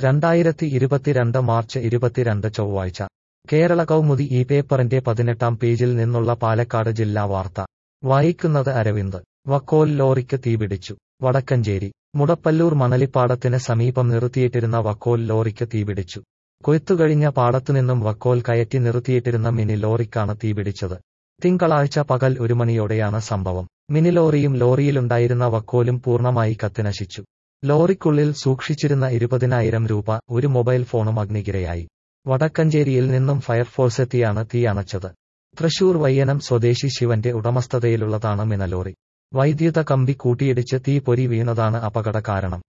2022 March 22 ചൊവ്വാഴ്ച കേരള കൗമുദി ഈ പേപ്പറിന്റെ 18-ാം പേജിൽ നിന്നുള്ള പാലക്കാട് ജില്ലാ വാർത്ത വായിക്കുന്നത് അരവിന്ദ്. വക്കോൽ ലോറിക്ക് തീപിടിച്ചു. വടക്കഞ്ചേരി മുടപ്പല്ലൂർ മണലിപ്പാടത്തിന് സമീപം നിർത്തിയിട്ടിരുന്ന വക്കോൽ ലോറിക്ക് തീപിടിച്ചു. കൊയ്ത്തുകഴിഞ്ഞ പാടത്തുനിന്നും വക്കോൽ കയറ്റി നിർത്തിയിട്ടിരുന്ന മിനി ലോറിക്കാണ് തീപിടിച്ചത്. തിങ്കളാഴ്ച പകൽ 1 മണിയോടെയാണ് സംഭവം. മിനി ലോറിയും ലോറിയിലുണ്ടായിരുന്ന വക്കോലും പൂർണ്ണമായി കത്തിനശിച്ചു. ലോറിക്കുള്ളിൽ സൂക്ഷിച്ചിരുന്ന 20,000 രൂപ, ഒരു മൊബൈൽ ഫോണും അഗ്നിക്കിരയായി. വടക്കഞ്ചേരിയിൽ നിന്നും ഫയർഫോഴ്സെത്തിയാണ് തീ അണച്ചത്. തൃശൂർ വയ്യനം സ്വദേശി ശിവന്റെ ഉടമസ്ഥതയിലുള്ളതാണ് മിനലോറി. വൈദ്യുത കമ്പി കൂട്ടിയിടിച്ച് തീ പൊരി വീണതാണ് അപകട കാരണം.